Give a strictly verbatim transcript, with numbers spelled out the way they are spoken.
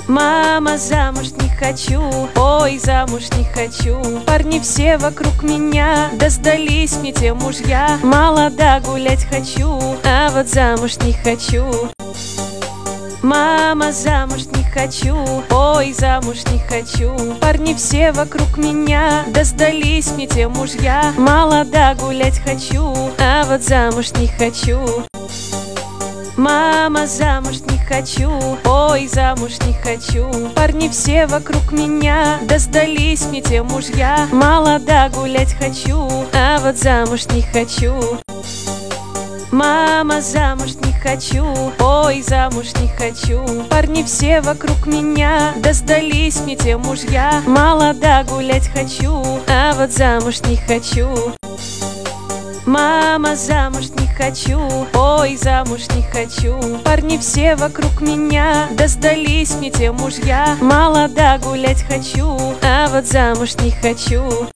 Мама, замуж не хочу, ой, замуж не хочу. Парни все вокруг меня, да сдались мне те мужья. Молода гулять хочу, а вот замуж не хочу. Мама, замуж не хочу, ой, замуж не хочу. Парни все вокруг меня, да сдались мне те мужья. Молода гулять хочу, а вот замуж не хочу. Мама, замуж не хочу, ой, замуж не хочу. Парни все вокруг меня, да сдались мне те мужья. Молода гулять хочу, а вот замуж не хочу. Мама, замуж не хочу, ой, замуж не хочу. Парни все вокруг меня, да сдались мне те мужья. Молода гулять хочу, а вот замуж не хочу. Мама, замуж не хочу, ой, замуж не хочу. Парни все вокруг меня, да сдались мне те мужья. Молода гулять хочу, а вот замуж не хочу.